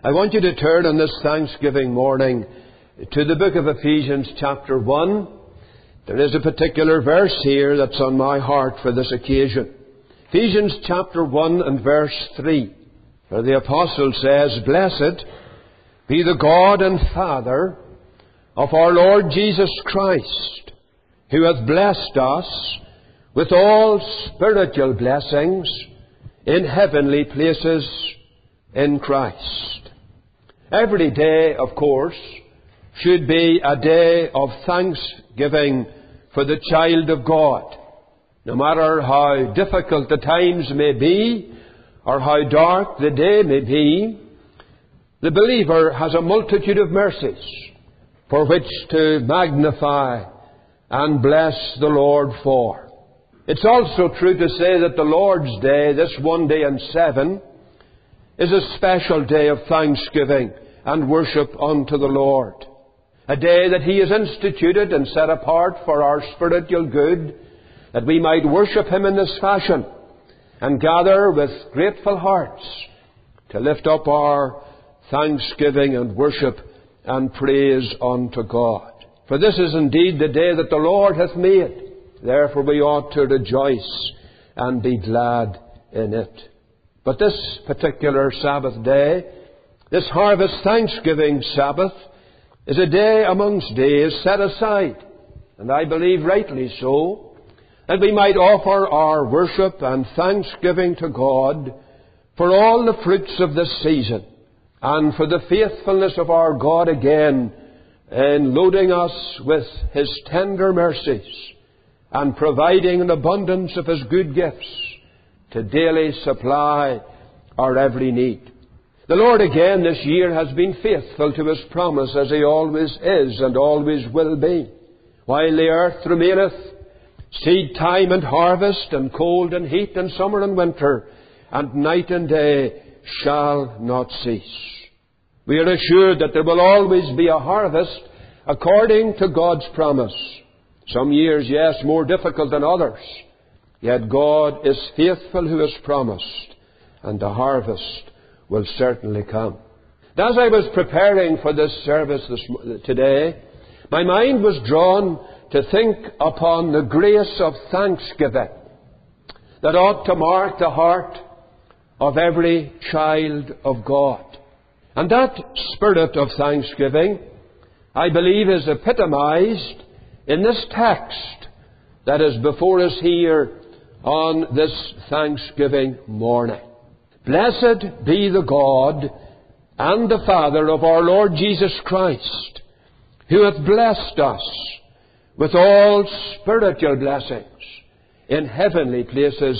I want you to turn on this Thanksgiving morning to the book of Ephesians chapter 1. There is a particular verse here that's on my heart for this occasion. Ephesians chapter 1 and verse 3, where the apostle says, "Blessed be the God and Father of our Lord Jesus Christ, who hath blessed us with all spiritual blessings in heavenly places in Christ." Every day, of course, should be a day of thanksgiving for the child of God. No matter how difficult the times may be, or how dark the day may be, the believer has a multitude of mercies for which to magnify and bless the Lord for. It's also true to say that the Lord's Day, this one day in 7, is a special day of thanksgiving and worship unto the Lord. A day that He has instituted and set apart for our spiritual good, that we might worship Him in this fashion and gather with grateful hearts to lift up our thanksgiving and worship and praise unto God. For this is indeed the day that the Lord hath made. Therefore we ought to rejoice and be glad in it. But this particular Sabbath day, this Harvest Thanksgiving Sabbath, is a day amongst days set aside, and I believe rightly so, that we might offer our worship and thanksgiving to God for all the fruits of this season, and for the faithfulness of our God again in loading us with His tender mercies and providing an abundance of His good gifts to daily supply our every need. The Lord again this year has been faithful to His promise, as He always is and always will be. While the earth remaineth, seed time and harvest, and cold and heat, and summer and winter, and night and day shall not cease. We are assured that there will always be a harvest according to God's promise. Some years, yes, more difficult than others. Yet God is faithful who has promised, and the harvest will certainly come. As I was preparing for this service today, my mind was drawn to think upon the grace of thanksgiving that ought to mark the heart of every child of God. And that spirit of thanksgiving, I believe, is epitomized in this text that is before us here on this Thanksgiving morning. Blessed be the God and the Father of our Lord Jesus Christ, who hath blessed us with all spiritual blessings in heavenly places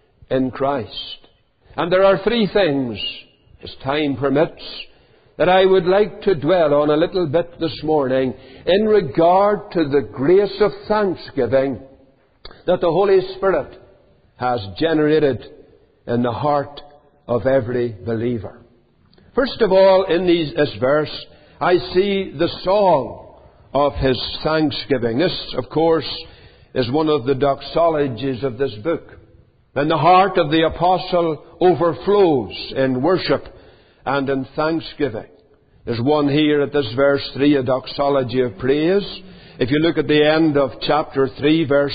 in Christ. And there are three things, as time permits, that I would like to dwell on a little bit this morning in regard to the grace of thanksgiving that the Holy Spirit has generated in the heart of every believer. First of all, in this verse, I see the song of His thanksgiving. This, of course, is one of the doxologies of this book. And the heart of the apostle overflows in worship and in thanksgiving. There's one here at this verse 3, a doxology of praise. If you look at the end of chapter 3, verse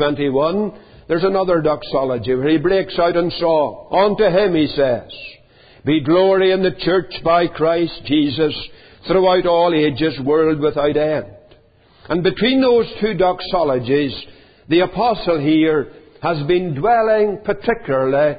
21, there's another doxology where he breaks out in song. Unto Him, he says, be glory in the church by Christ Jesus throughout all ages, world without end. And between those two doxologies, the apostle here has been dwelling particularly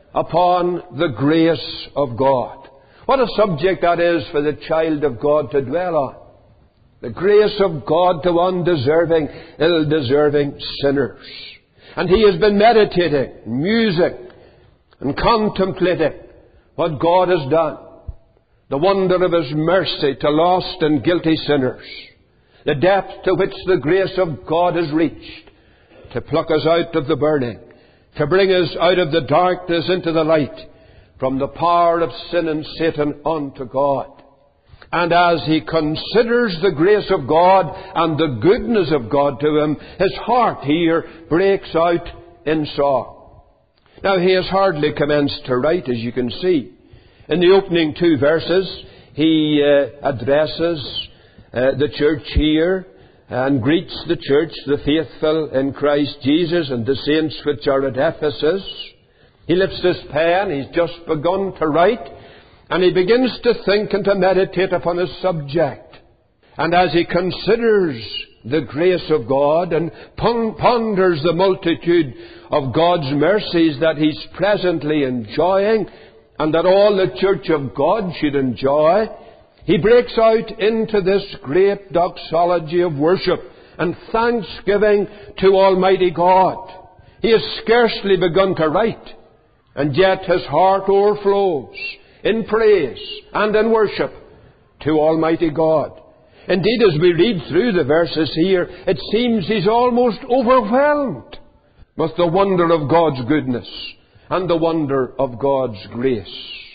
upon the grace of God. What a subject that is for the child of God to dwell on. The grace of God to undeserving, ill-deserving sinners. And he has been meditating, musing, and contemplating what God has done. The wonder of His mercy to lost and guilty sinners. The depth to which the grace of God has reached to pluck us out of the burning, to bring us out of the darkness into the light, from the power of sin and Satan unto God. And as he considers the grace of God and the goodness of God to him, his heart here breaks out in song. Now, he has hardly commenced to write, as you can see. In the opening 2 verses, he addresses the church here and greets the church, the faithful in Christ Jesus, and the saints which are at Ephesus. He lifts his pen, he's just begun to write, and he begins to think and to meditate upon his subject. And as he considers the grace of God and ponders the multitude of God's mercies that he's presently enjoying and that all the church of God should enjoy, he breaks out into this great doxology of worship and thanksgiving to Almighty God. He has scarcely begun to write, and yet his heart overflows in praise and in worship to Almighty God. Indeed, as we read through the verses here, it seems he's almost overwhelmed with the wonder of God's goodness and the wonder of God's grace.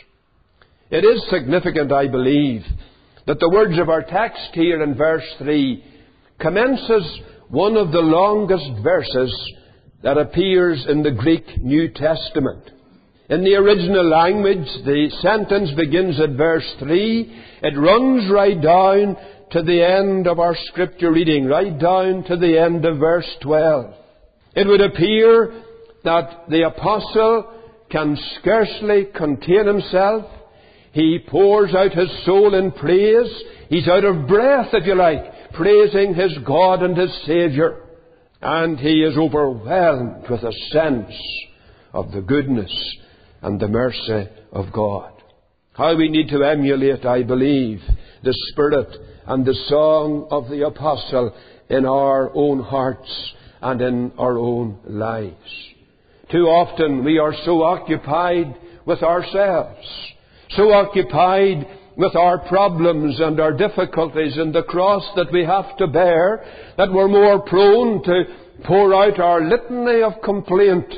It is significant, I believe, that the words of our text here in verse 3 commences one of the longest verses that appears in the Greek New Testament. In the original language, the sentence begins at verse 3. It runs right down to the end of our scripture reading, right down to the end of verse 12. It would appear that the apostle can scarcely contain himself. He pours out his soul in praise. He's out of breath, if you like, praising his God and his Saviour. And he is overwhelmed with a sense of the goodness and the mercy of God. How we need to emulate, I believe, the spirit and the song of the apostle in our own hearts and in our own lives. Too often we are so occupied with ourselves, so occupied with our problems and our difficulties and the cross that we have to bear, that we're more prone to pour out our litany of complaint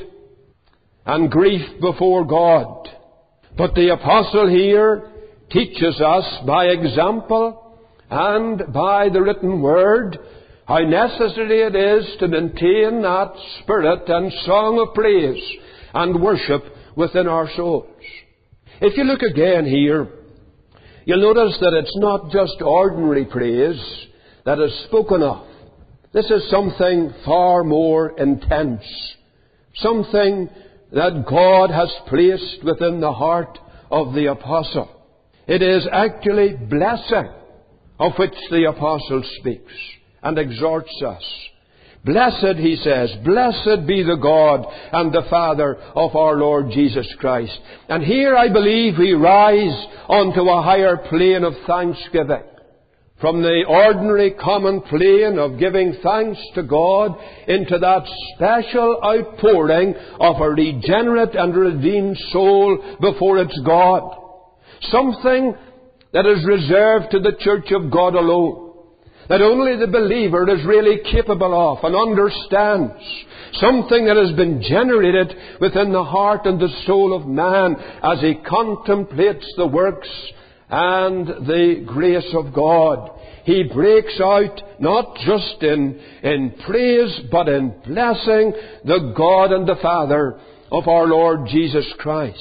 and grief before God. But the apostle here teaches us by example and by the written word how necessary it is to maintain that spirit and song of praise and worship within our souls. If you look again here, you'll notice that it's not just ordinary praise that is spoken of. This is something far more intense, something that God has placed within the heart of the apostle. It is actually blessing of which the apostle speaks and exhorts us. Blessed, he says, blessed be the God and the Father of our Lord Jesus Christ. And here I believe we rise onto a higher plane of thanksgiving. From the ordinary common plane of giving thanks to God into that special outpouring of a regenerate and redeemed soul before its God. Something that is reserved to the church of God alone, that only the believer is really capable of and understands. Something that has been generated within the heart and the soul of man as he contemplates the works and the grace of God. He breaks out not just in praise, but in blessing the God and the Father of our Lord Jesus Christ.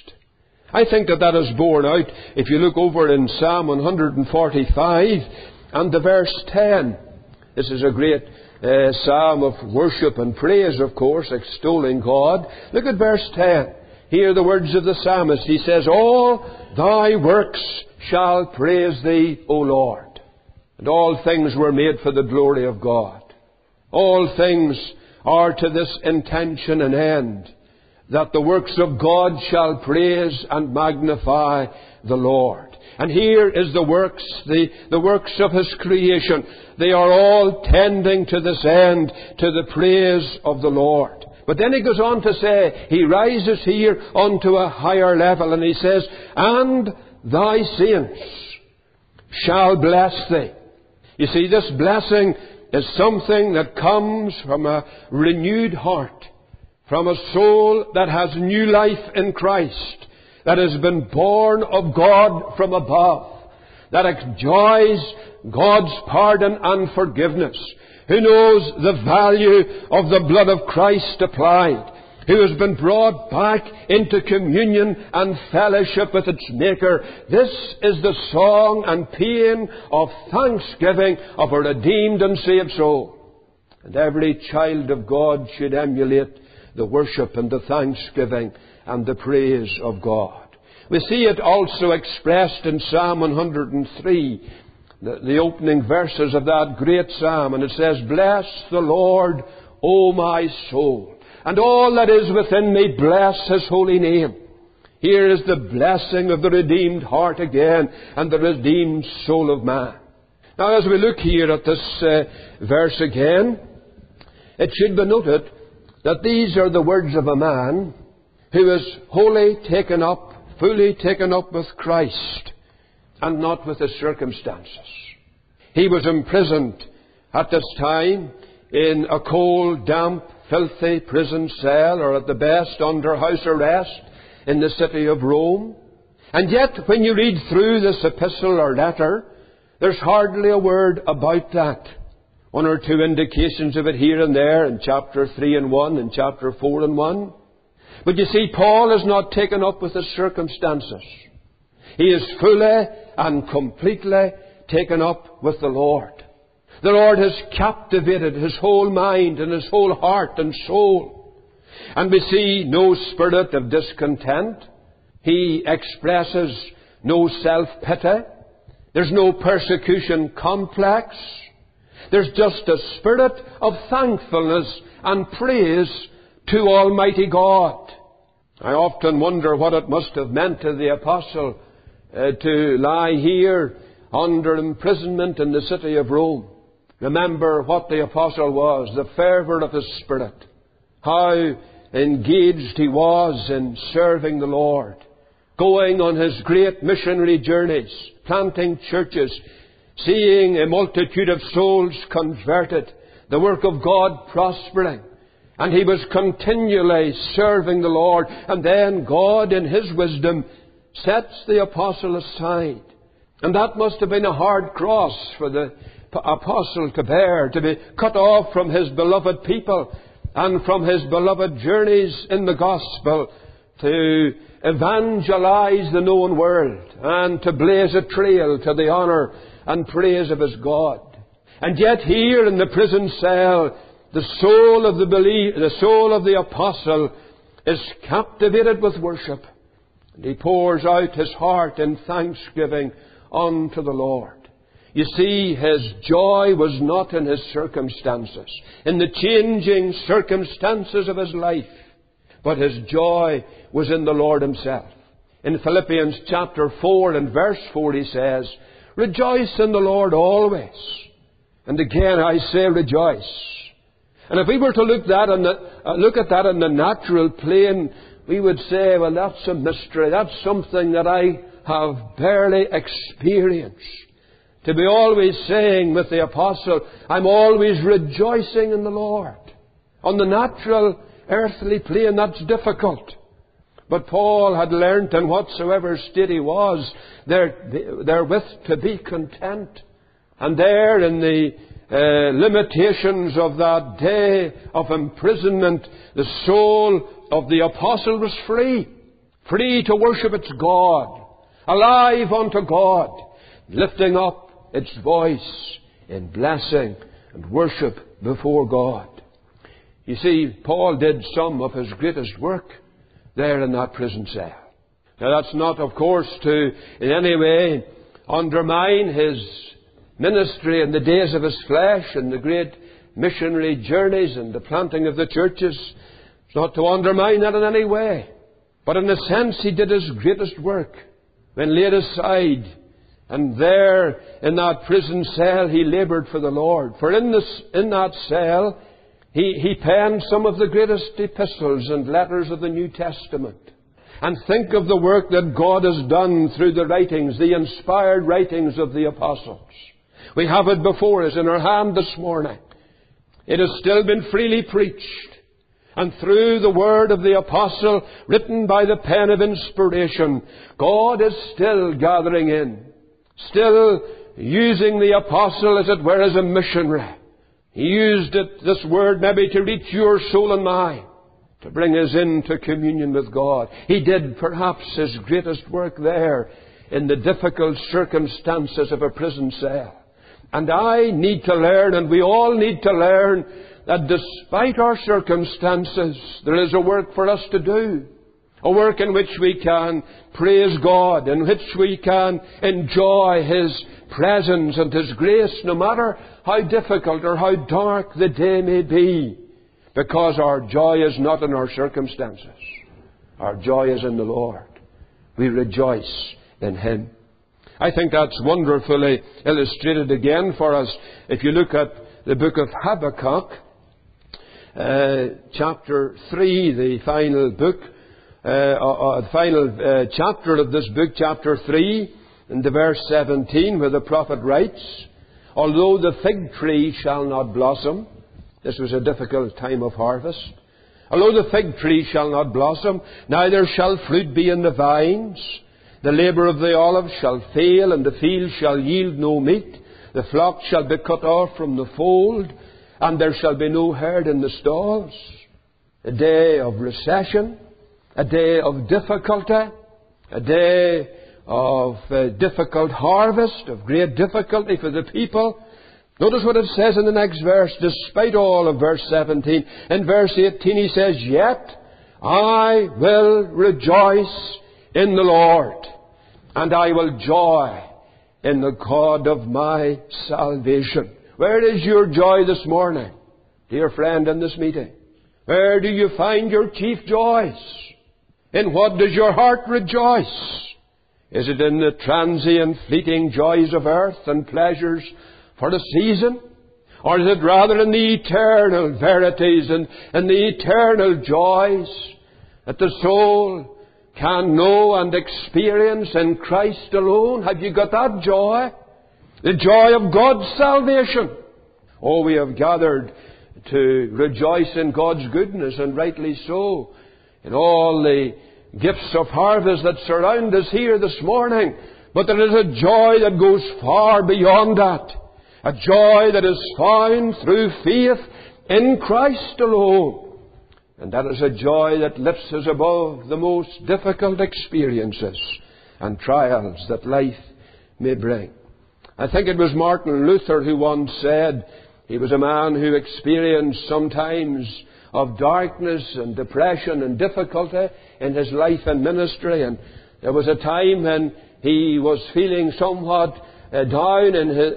I think that is borne out if you look over in Psalm 145 and the verse 10. This is a great psalm of worship and praise, of course, extolling God. Look at verse 10. Hear the words of the psalmist. He says, all thy works shall praise thee, O Lord. And all things were made for the glory of God. All things are to this intention and end, that the works of God shall praise and magnify the Lord. And here is the works of His creation. They are all tending to this end, to the praise of the Lord. But then he goes on to say, he rises here onto a higher level, and he says, and thy saints shall bless thee. You see, this blessing is something that comes from a renewed heart, from a soul that has new life in Christ, that has been born of God from above, that enjoys God's pardon and forgiveness, who knows the value of the blood of Christ applied, who has been brought back into communion and fellowship with its Maker. This is the song and paean of thanksgiving of a redeemed and saved soul. And every child of God should emulate the worship and the thanksgiving and the praise of God. We see it also expressed in Psalm 103, the opening verses of that great psalm. And it says, "Bless the Lord, O my soul, and all that is within me, bless His holy name." Here is the blessing of the redeemed heart again, and the redeemed soul of man. Now, as we look here at this verse again, it should be noted that these are the words of a man who is wholly taken up, fully taken up with Christ, and not with his circumstances. He was imprisoned at this time in a cold, damp, filthy prison cell, or at the best under house arrest in the city of Rome. And yet, when you read through this epistle or letter, there's hardly a word about that. One or two indications of it here and there in chapter 3 and 1 and chapter 4 and 1. But you see, Paul is not taken up with his circumstances. He is fully and completely taken up with the Lord. The Lord has captivated his whole mind and his whole heart and soul. And we see no spirit of discontent. He expresses no self-pity. There's no persecution complex. There's just a spirit of thankfulness and praise to Almighty God. I often wonder what it must have meant to the apostle to lie here under imprisonment in the city of Rome. Remember what the apostle was, the fervour of his spirit, how engaged he was in serving the Lord, going on his great missionary journeys, planting churches, seeing a multitude of souls converted, the work of God prospering. And he was continually serving the Lord. And then God, in His wisdom, sets the apostle aside. And that must have been a hard cross for the apostle to bear, to be cut off from his beloved people and from his beloved journeys in the gospel, to evangelize the known world and to blaze a trail to the honour and praise of his God. And yet here in the prison cell, the soul of the apostle is captivated with worship. And he pours out his heart in thanksgiving unto the Lord. You see, his joy was not in his circumstances, in the changing circumstances of his life, but his joy was in the Lord Himself. In Philippians chapter 4 and verse 4 he says, "Rejoice in the Lord always." And again I say rejoice. And if we were to look at that in the natural plane, we would say, well, that's a mystery. That's something that I have barely experienced. To be always saying with the apostle, I'm always rejoicing in the Lord. On the natural, earthly plane, that's difficult. But Paul had learnt in whatsoever state he was, therewith to be content. And there in the limitations of that day of imprisonment, the soul of the apostle was free. Free to worship its God. Alive unto God. Lifting up its voice in blessing and worship before God. You see, Paul did some of his greatest work there in that prison cell. Now that's not, of course, to in any way undermine his ministry in the days of his flesh and the great missionary journeys and the planting of the churches. It's not to undermine that in any way. But in a sense, he did his greatest work when laid aside. And there in that prison cell, he laboured for the Lord. For in that cell, he penned some of the greatest epistles and letters of the New Testament. And think of the work that God has done through the writings, the inspired writings of the apostles. We have it before us in our hand this morning. It has still been freely preached. And through the word of the apostle, written by the pen of inspiration, God is still gathering in. Still using the apostle, as it were, as a missionary. He used this word maybe to reach your soul and mine. to bring us into communion with God. He did perhaps His greatest work there in the difficult circumstances of a prison cell. And I need to learn, and we all need to learn, that despite our circumstances, there is a work for us to do. A work in which we can praise God, in which we can enjoy His presence and His grace, no matter how difficult or how dark the day may be. Because our joy is not in our circumstances. Our joy is in the Lord. We rejoice in Him. I think that's wonderfully illustrated again for us. If you look at the book of Habakkuk, chapter 3, the final book, final chapter of this book, chapter 3, in the verse 17, where the prophet writes, "Although the fig tree shall not blossom," this was a difficult time of harvest, "although the fig tree shall not blossom, neither shall fruit be in the vines, the labour of the olive shall fail, and the field shall yield no meat, the flock shall be cut off from the fold, and there shall be no herd in the stalls." A day of recession, a day of difficulty, a day of difficult harvest, of great difficulty for the people. Notice what it says in the next verse, despite all of verse 17. In verse 18 he says, "Yet I will rejoice in the Lord, and I will joy in the God of my salvation." Where is your joy this morning, dear friend, in this meeting? Where do you find your chief joys? In what does your heart rejoice? Is it in the transient, fleeting joys of earth and pleasures for a season? Or is it rather in the eternal verities and the eternal joys that the soul can know and experience in Christ alone? Have you got that joy? The joy of God's salvation. Oh, we have gathered to rejoice in God's goodness, and rightly so, in all the gifts of harvest that surround us here this morning. But there is a joy that goes far beyond that. A joy that is found through faith in Christ alone. And that is a joy that lifts us above the most difficult experiences and trials that life may bring. I think it was Martin Luther who once said, he was a man who experienced some times of darkness and depression and difficulty in his life and ministry. And there was a time when he was feeling somewhat down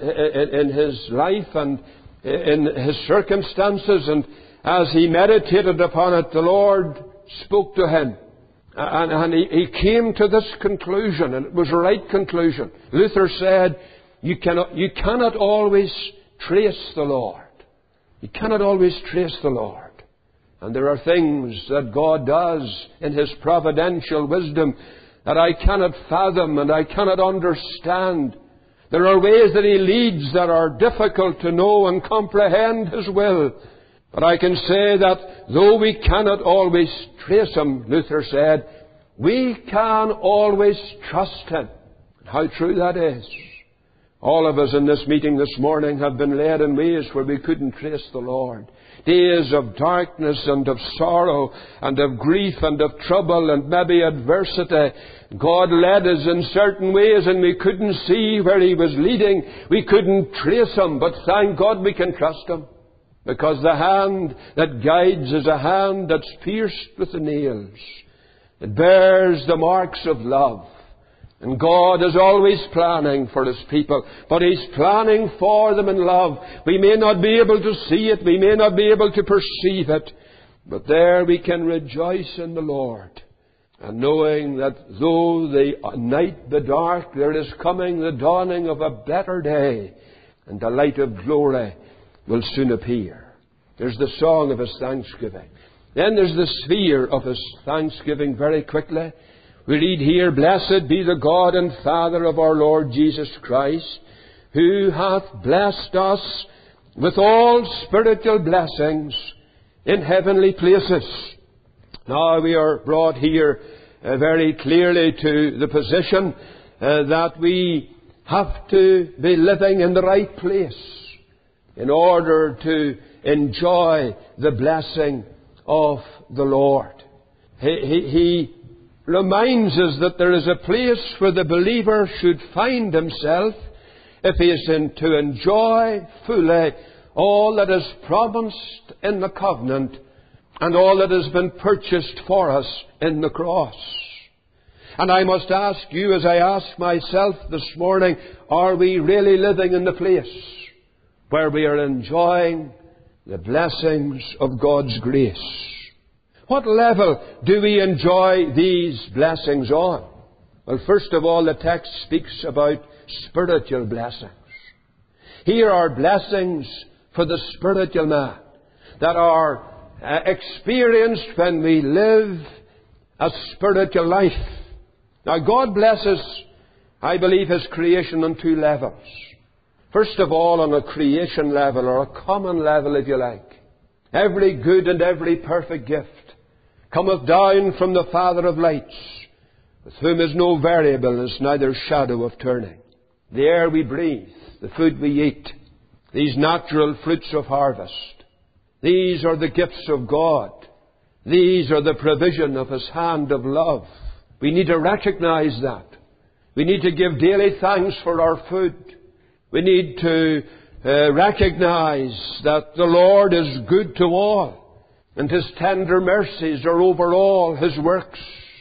in his life and in his circumstances. And as he meditated upon it, the Lord spoke to him. And he came to this conclusion, and it was a right conclusion. Luther said, you cannot always trace the Lord. You cannot always trace the Lord. And there are things that God does in His providential wisdom that I cannot fathom and I cannot understand. There are ways that He leads that are difficult to know and comprehend His will. But I can say that though we cannot always trace Him, Luther said, we can always trust Him. And how true that is. All of us in this meeting this morning have been led in ways where we couldn't trace the Lord. Days of darkness and of sorrow and of grief and of trouble and maybe adversity. God led us in certain ways and we couldn't see where He was leading. We couldn't trace Him, but thank God we can trust Him. Because the hand that guides is a hand that's pierced with the nails. It bears the marks of love. And God is always planning for His people, but He's planning for them in love. We may not be able to see it, we may not be able to perceive it, but there we can rejoice in the Lord. And knowing that though the night be dark, there is coming the dawning of a better day, and the light of glory will soon appear. There's the song of His thanksgiving. Then there's the sphere of His thanksgiving very quickly. We read here, "Blessed be the God and Father of our Lord Jesus Christ, who hath blessed us with all spiritual blessings in heavenly places." Now we are brought here very clearly to the position that we have to be living in the right place in order to enjoy the blessing of the Lord. He reminds us that there is a place where the believer should find himself if he is to enjoy fully all that is promised in the covenant and all that has been purchased for us in the cross. And I must ask you, as I ask myself this morning, are we really living in the place where we are enjoying the blessings of God's grace? What level do we enjoy these blessings on? Well, first of all, the text speaks about spiritual blessings. Here are blessings for the spiritual man that are experienced when we live a spiritual life. Now, God blesses, I believe, His creation on two levels. First of all, on a creation level, or a common level, if you like. Every good and every perfect gift cometh down from the Father of lights, with whom is no variableness, neither shadow of turning. The air we breathe, the food we eat, these natural fruits of harvest, these are the gifts of God. These are the provision of His hand of love. We need to recognize that. We need to give daily thanks for our food. We need to recognize that the Lord is good to all, and His tender mercies are over all His works.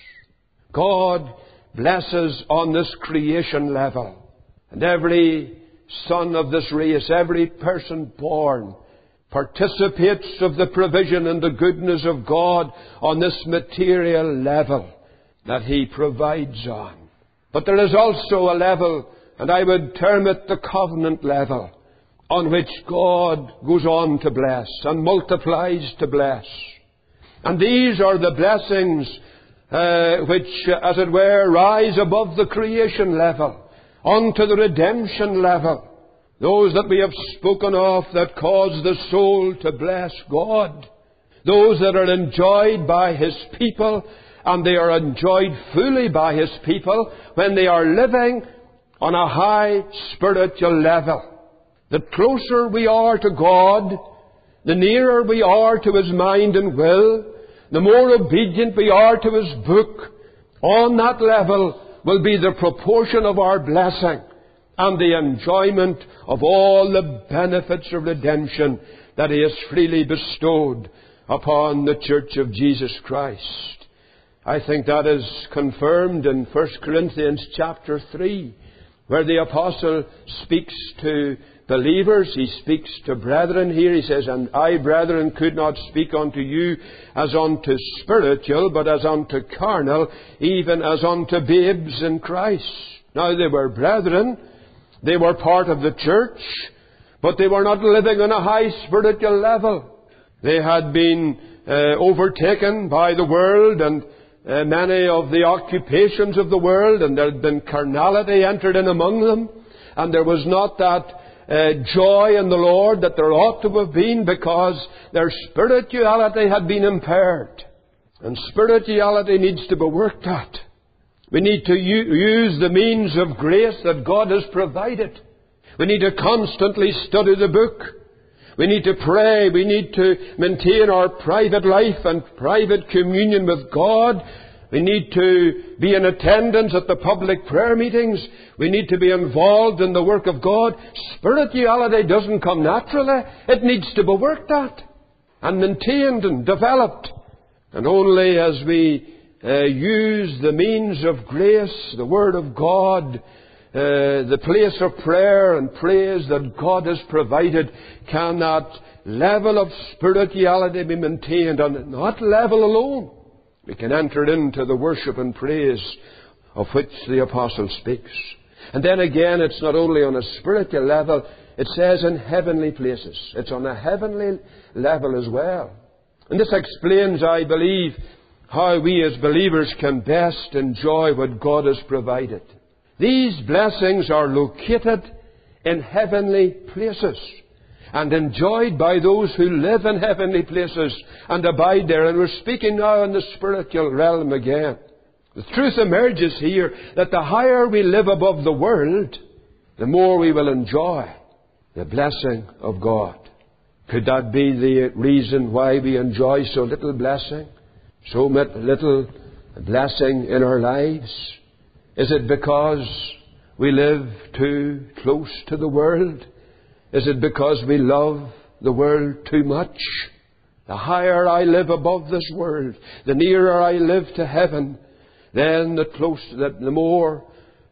God blesses on this creation level. And every son of this race, every person born, participates of the provision and the goodness of God on this material level that He provides on. But there is also a level, and I would term it the covenant level, on which God goes on to bless and multiplies to bless. And these are the blessings which, as it were, rise above the creation level, onto the redemption level. Those that we have spoken of that cause the soul to bless God. Those that are enjoyed by His people, and they are enjoyed fully by His people when they are living on a high spiritual level. The closer we are to God, the nearer we are to His mind and will, the more obedient we are to His book, on that level will be the proportion of our blessing and the enjoyment of all the benefits of redemption that He has freely bestowed upon the Church of Jesus Christ. I think that is confirmed in 1 Corinthians chapter 3, where the Apostle speaks to believers. He speaks to brethren here. He says, "And I, brethren, could not speak unto you as unto spiritual, but as unto carnal, even as unto babes in Christ." Now they were brethren. They were part of the church, but they were not living on a high spiritual level. They had been overtaken by the world and many of the occupations of the world, and there had been carnality entered in among them, and there was not that joy in the Lord that there ought to have been, because their spirituality had been impaired. And spirituality needs to be worked at. We need to use the means of grace that God has provided. We need to constantly study the book. We need to pray. We need to maintain our private life and private communion with God. We need to be in attendance at the public prayer meetings. We need to be involved in the work of God. Spirituality doesn't come naturally. It needs to be worked at and maintained and developed. And only as we use the means of grace, the Word of God, the place of prayer and praise that God has provided, can that level of spirituality be maintained. On that level alone, we can enter into the worship and praise of which the Apostle speaks. And then again, it's not only on a spiritual level, it says in heavenly places. It's on a heavenly level as well. And this explains, I believe, how we as believers can best enjoy what God has provided. These blessings are located in heavenly places and enjoyed by those who live in heavenly places and abide there. And we're speaking now in the spiritual realm again. The truth emerges here that the higher we live above the world, the more we will enjoy the blessing of God. Could that be the reason why we enjoy so little blessing? So little blessing in our lives? Is it because we live too close to the world? Is it because we love the world too much? The higher I live above this world, the nearer I live to heaven, then the more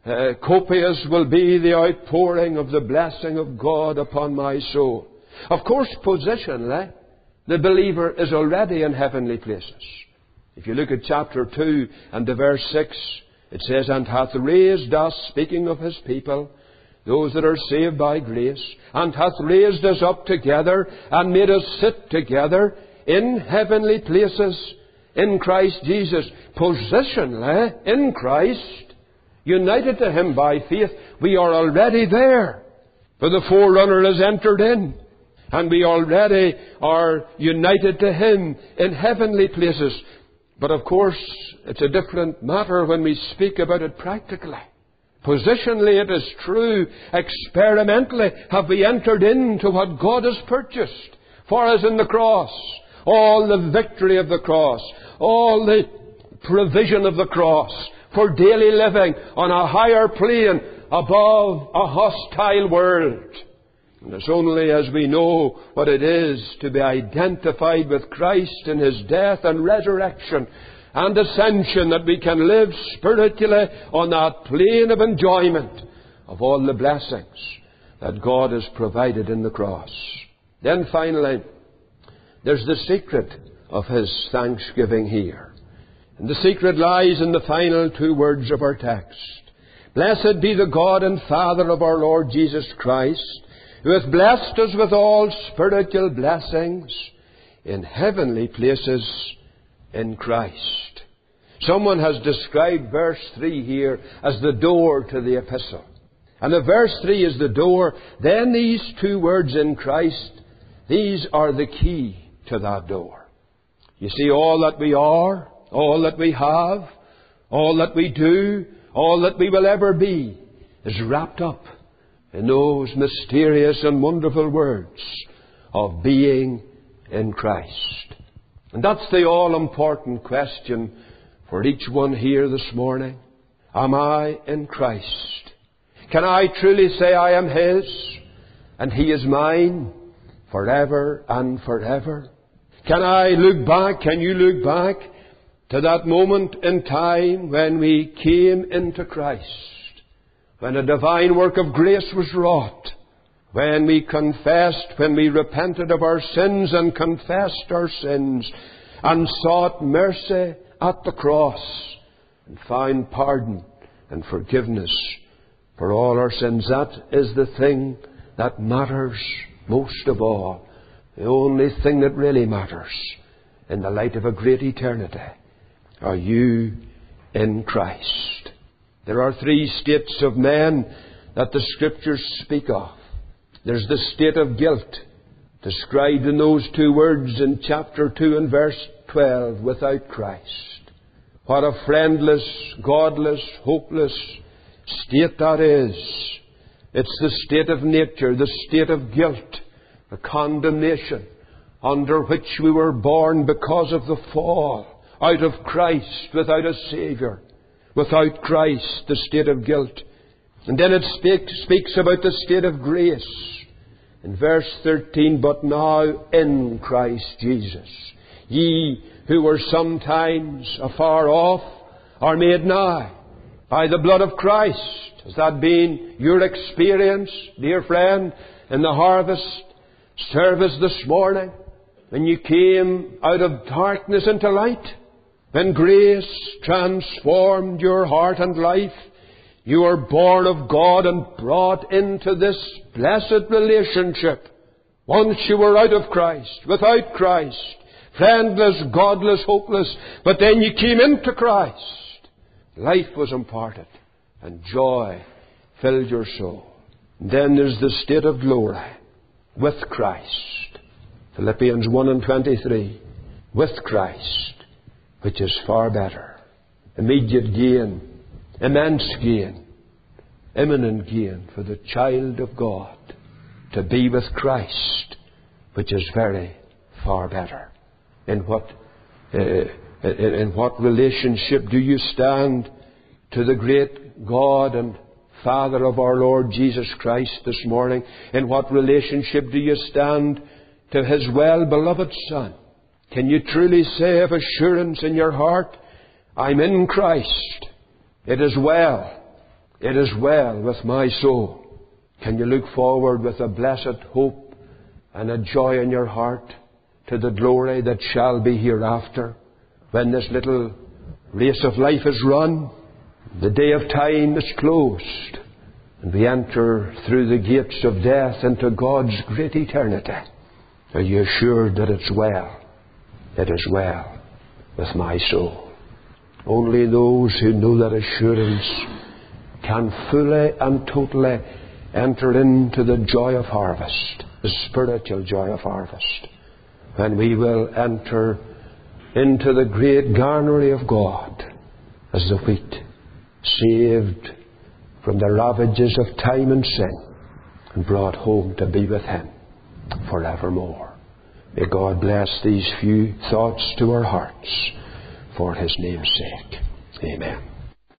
copious will be the outpouring of the blessing of God upon my soul. Of course, positionally, the believer is already in heavenly places. If you look at chapter 2 and the verse 6, it says, "And hath raised us," speaking of His people, those that are saved by grace, "and hath raised us up together and made us sit together in heavenly places in Christ Jesus." Positionally, in Christ, united to Him by faith, we are already there. For the forerunner has entered in, and we already are united to Him in heavenly places. But of course, it's a different matter when we speak about it practically. Positionally, it is true. Experimentally, have we entered into what God has purchased for us in the cross? All the victory of the cross, all the provision of the cross for daily living on a higher plane above a hostile world. And it's only as we know what it is to be identified with Christ in His death and resurrection and ascension that we can live spiritually on that plane of enjoyment of all the blessings that God has provided in the cross. Then finally, there's the secret of His thanksgiving here. And the secret lies in the final two words of our text. "Blessed be the God and Father of our Lord Jesus Christ, who hath blessed us with all spiritual blessings in heavenly places in Christ." Someone has described verse 3 here as the door to the epistle. And if verse 3 is the door, then these two words, "in Christ," these are the key to that door. You see, all that we are, all that we have, all that we do, all that we will ever be, is wrapped up in those mysterious and wonderful words of being in Christ. And that's the all-important question for each one here this morning. Am I in Christ? Can I truly say I am His and He is mine forever and forever? Can I look back, can you look back to that moment in time when we came into Christ? When a divine work of grace was wrought, when we confessed, when we repented of our sins and confessed our sins and sought mercy at the cross and found pardon and forgiveness for all our sins. That is the thing that matters most of all. The only thing that really matters in the light of a great eternity. Are you in Christ? There are three states of men that the Scriptures speak of. There's the state of guilt, described in those two words in chapter 2 and verse 12, "without Christ." What a friendless, godless, hopeless state that is. It's the state of nature, the state of guilt, the condemnation under which we were born because of the fall. Out of Christ, without a Saviour. Without Christ, the state of guilt. And then it speaks about the state of grace. In verse 13, "But now in Christ Jesus, ye who were sometimes afar off are made nigh by the blood of Christ." Has that been your experience, dear friend, in the harvest service this morning? When you came out of darkness into light? When grace transformed your heart and life, you were born of God and brought into this blessed relationship. Once you were out of Christ, without Christ, friendless, godless, hopeless, but then you came into Christ. Life was imparted and joy filled your soul. And then there's the state of glory with Christ. Philippians 1 and 23. With Christ, which is far better. Immediate gain, immense gain, imminent gain for the child of God to be with Christ, which is very far better. In what relationship do you stand to the great God and Father of our Lord Jesus Christ this morning? In what relationship do you stand to His well-beloved Son? Can you truly say of assurance in your heart, I'm in Christ. It is well. It is well with my soul. Can you look forward with a blessed hope and a joy in your heart to the glory that shall be hereafter, when this little race of life is run, the day of time is closed, and we enter through the gates of death into God's great eternity? Are you assured that it's well? It is well with my soul. Only those who know that assurance can fully and totally enter into the joy of harvest, the spiritual joy of harvest, when we will enter into the great garnery of God as the wheat, saved from the ravages of time and sin and brought home to be with Him forevermore. May God bless these few thoughts to our hearts for His name's sake. Amen.